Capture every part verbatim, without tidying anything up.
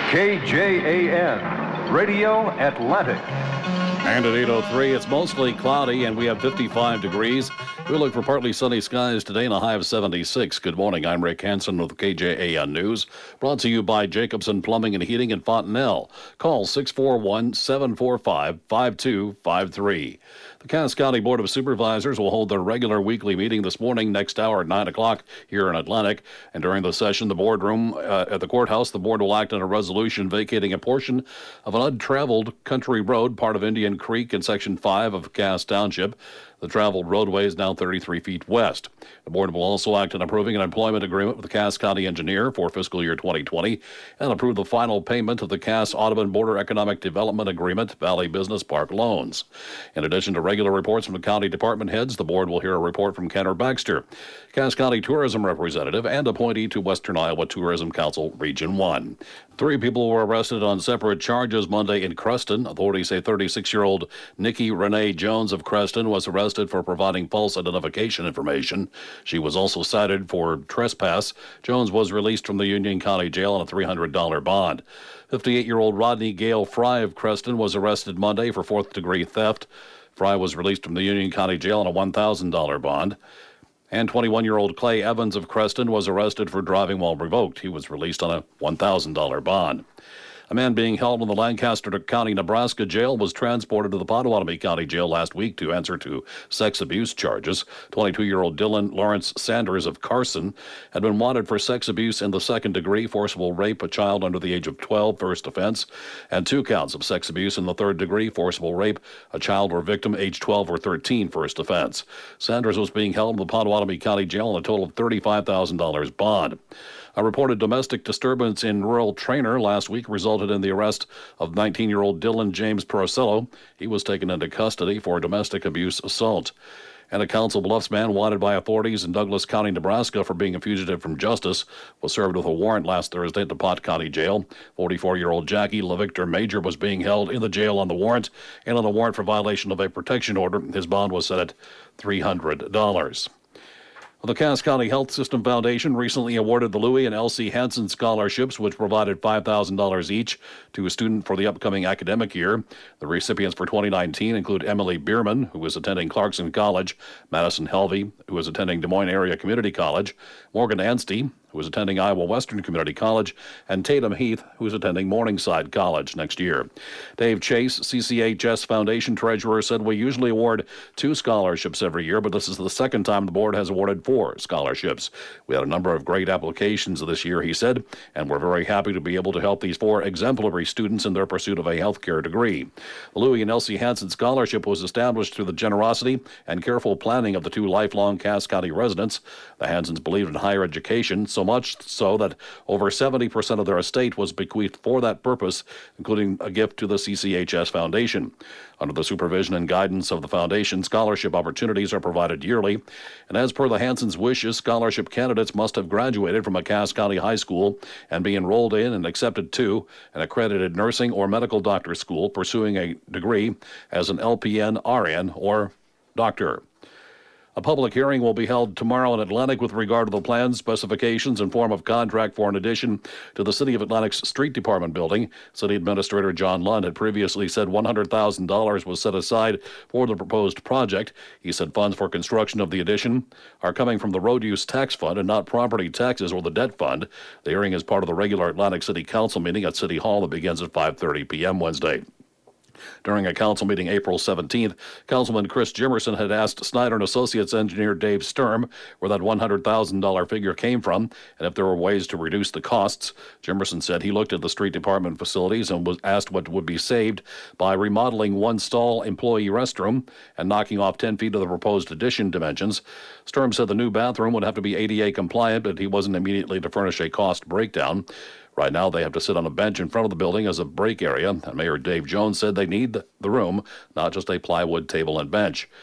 K J A N, Radio Atlantic. And at eight oh three, it's mostly cloudy, and we have fifty-five degrees. We look for partly sunny skies today and a high of seventy-six. Good morning. I'm Rick Hansen with K J A N News, brought to you by Jacobson Plumbing and Heating in Fontenelle. Call six four one, seven four five, five two five three. The Cass County Board of Supervisors will hold their regular weekly meeting this morning, next hour at nine o'clock here in Atlantic. And during the session, the boardroom uh, at the courthouse, the board will act on a resolution vacating a portion of an untraveled country road, part of Indian Creek in Section five of Cass Township. The traveled roadway is now thirty-three feet west. The board will also act on approving an employment agreement with the Cass County engineer for fiscal year twenty twenty and approve the final payment of the Cass Audubon Border Economic Development Agreement Valley Business Park loans. In addition to regular reports from the county department heads, the board will hear a report from Kenner Baxter, Cass County tourism representative and appointee to Western Iowa Tourism Council Region one. Three people were arrested on separate charges Monday in Creston. Authorities say thirty-six-year-old Nikki Renee Jones of Creston was arrested for providing false identification information. She was also cited for trespass. Jones was released from the Union County Jail on a three hundred dollars bond. fifty-eight-year-old Rodney Gale Fry of Creston was arrested Monday for fourth-degree theft. Fry was released from the Union County Jail on a one thousand dollars bond. And twenty-one-year-old Clay Evans of Creston was arrested for driving while revoked. He was released on a one thousand dollars bond. A man being held in the Lancaster County, Nebraska jail was transported to the Potawatomi County Jail last week to answer to sex abuse charges. twenty-two-year-old Dylan Lawrence Sanders of Carson had been wanted for sex abuse in the second degree, forcible rape, a child under the age of twelve, first offense, and two counts of sex abuse in the third degree, forcible rape, a child or victim age twelve or thirteen, first offense. Sanders was being held in the Potawatomi County Jail on a total of thirty-five thousand dollars bond. A reported domestic disturbance in rural Trainer last week resulted in the arrest of nineteen-year-old Dylan James Porcello. He was taken into custody for domestic abuse assault. And a Council Bluffs man wanted by authorities in Douglas County, Nebraska for being a fugitive from justice was served with a warrant last Thursday at the Pot County Jail. forty-four-year-old Jackie LaVictor Major was being held in the jail on the warrant and on a warrant for violation of a protection order. His bond was set at three hundred dollars. The Cass County Health System Foundation recently awarded the Louis and Elsie Hansen scholarships, which provided five thousand dollars each to a student for the upcoming academic year. The recipients for twenty nineteen include Emily Bierman, who is attending Clarkson College, Madison Helvey, who is attending Des Moines Area Community College, Morgan Anstey, who is attending Iowa Western Community College, and Tatum Heath, who is attending Morningside College next year. Dave Chase, C C H S Foundation Treasurer, said we usually award two scholarships every year, but this is the second time the board has awarded four scholarships. We had a number of great applications this year, he said, and we're very happy to be able to help these four exemplary students in their pursuit of a healthcare degree. The Louis and Elsie Hansen Scholarship was established through the generosity and careful planning of the two lifelong Cass County residents. The Hansens believed in higher education, so much so that over seventy percent of their estate was bequeathed for that purpose, including a gift to the C C H S Foundation. Under the supervision and guidance of the foundation, scholarship opportunities are provided yearly, and as per the Hansens' wishes, scholarship candidates must have graduated from a Cass County high school and be enrolled in and accepted to an accredited nursing or medical doctor school pursuing a degree as an L P N, R N, or doctor. A public hearing will be held tomorrow in Atlantic with regard to the plans, specifications, and form of contract for an addition to the City of Atlantic's Street Department building. City Administrator John Lund had previously said one hundred thousand dollars was set aside for the proposed project. He said funds for construction of the addition are coming from the road use tax fund and not property taxes or the debt fund. The hearing is part of the regular Atlantic City Council meeting at City Hall that begins at five thirty p.m. Wednesday. During a council meeting April seventeenth, Councilman Chris Jimerson had asked Snyder and Associates engineer Dave Sturm where that one hundred thousand dollars figure came from and if there were ways to reduce the costs. Jimerson said he looked at the street department facilities and was asked what would be saved by remodeling one stall employee restroom and knocking off ten feet of the proposed addition dimensions. Sturm said the new bathroom would have to be A D A compliant, but he wasn't immediately to furnish a cost breakdown. Right now, they have to sit on a bench in front of the building as a break area, and Mayor Dave Jones said they need the room, not just a plywood table and bench.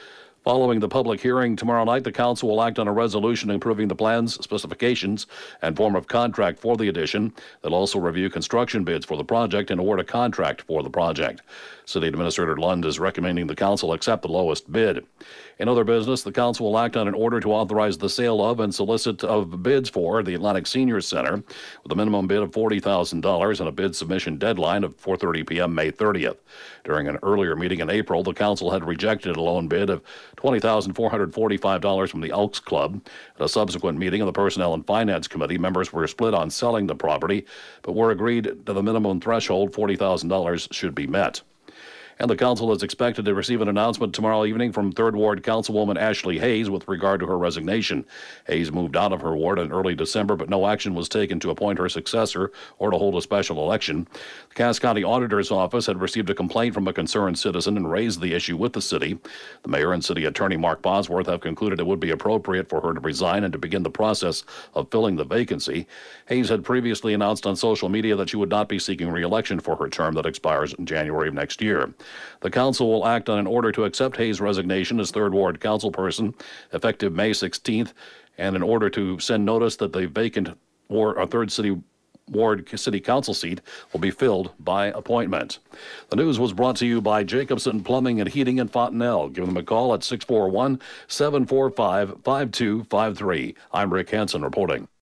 Following the public hearing tomorrow night, the council will act on a resolution approving the plans, specifications, and form of contract for the addition. They'll also review construction bids for the project and award a contract for the project. City Administrator Lund is recommending the council accept the lowest bid. In other business, the council will act on an order to authorize the sale of and solicit of bids for the Atlantic Senior Center with a minimum bid of forty thousand dollars and a bid submission deadline of four thirty p.m. May thirtieth. During an earlier meeting in April, the council had rejected a loan bid of twenty thousand four hundred forty-five dollars from the Elks Club. At a subsequent meeting of the Personnel and Finance Committee, members were split on selling the property, but were agreed that the minimum threshold, forty thousand dollars, should be met. And the council is expected to receive an announcement tomorrow evening from third Ward Councilwoman Ashley Hayes with regard to her resignation. Hayes moved out of her ward in early December, but no action was taken to appoint her successor or to hold a special election. The Cass County Auditor's Office had received a complaint from a concerned citizen and raised the issue with the city. The mayor and city attorney Mark Bosworth have concluded it would be appropriate for her to resign and to begin the process of filling the vacancy. Hayes had previously announced on social media that she would not be seeking re-election for her term that expires in January of next year. The council will act on an order to accept Hayes' resignation as third Ward councilperson effective May sixteenth, and an order to send notice that the vacant Ward, or third City Ward City Council seat will be filled by appointment. The news was brought to you by Jacobson Plumbing and Heating in Fontenelle. Give them a call at six four one, seven four five, five two five three. I'm Rick Hansen reporting.